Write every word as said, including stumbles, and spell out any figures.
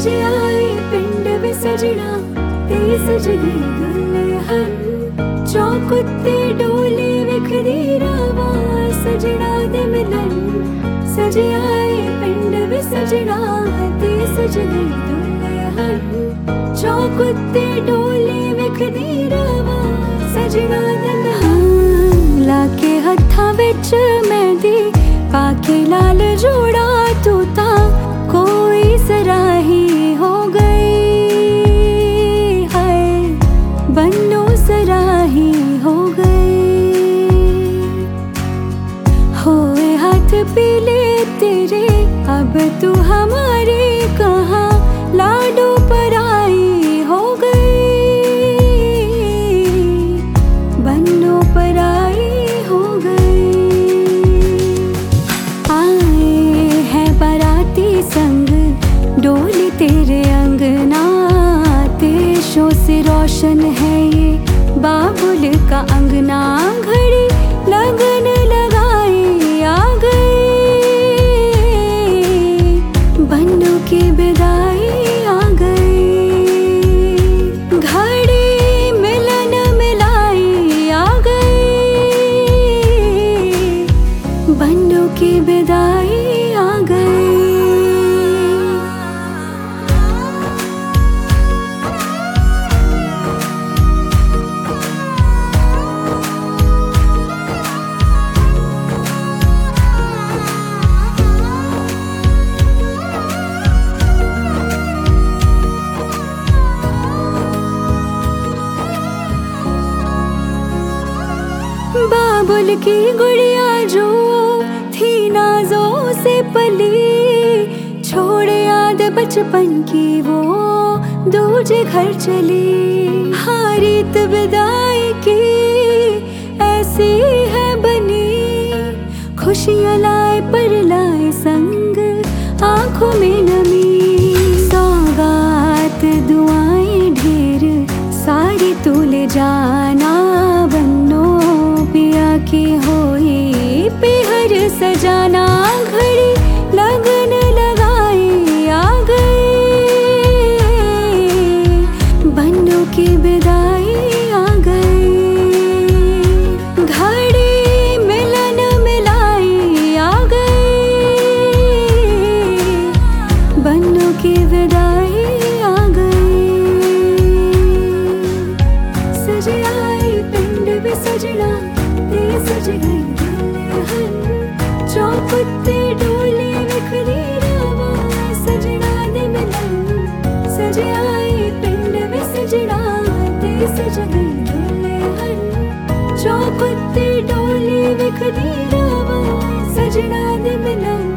सजे आए पिंड वे सजना ते सज गई दुल्हन चौक उत्ते डोली विखदी रावा सजना दे मिलन सजे आए पिंड वे सजना ते सज गई दुल्हन चौक उत्ते डोली विखदी रावा सजना दे मिलन लाके हत्था विच मेहंदी पाके लाल जोड़ा तू ता कोई सराही हो गई है बन्नो सराही हो गई होए हाथ पीले तेरे अब तू हमारे कहाँ लाडो पराई हो गई बन्नो पराई हो गई आए हैं बाराती संग डोली तेरे अंगना तेशों से रोशन है ये बाबुल का अंगना घड़ी लगन लगाई आ गई बन्नों की विदाई आ गई घड़ी मिलन मिलाई आ गई बन्नों की विदाई आ गई बाबुल की गुड़िया जो थी नाजों से पली छोड़ याद बचपन की वो दूजे घर चली हारीत विदाई की ऐसी है बनी खुशियाँ लाए पर लाए संग आंखों में नमी सौगात दुआएं ढेर सारी तू ले जाना बन्नो पिया की होई पेहर सजाना घड़ी लगन लगाई आ गई बन्नों की विदाई आ गई घड़ी मिलन मिलाई आ गई बन्नों की विदाई आ गई सजे आई पिंड वे सजना सज गई दुल्हन चौक उत्ते डोली विखदी रावा सजना दे मिलन सजे आए पिंड वे सजना ते सज गई दुल्हन चौक उत्ते डोली विखदी रावा सजना दे मिलन।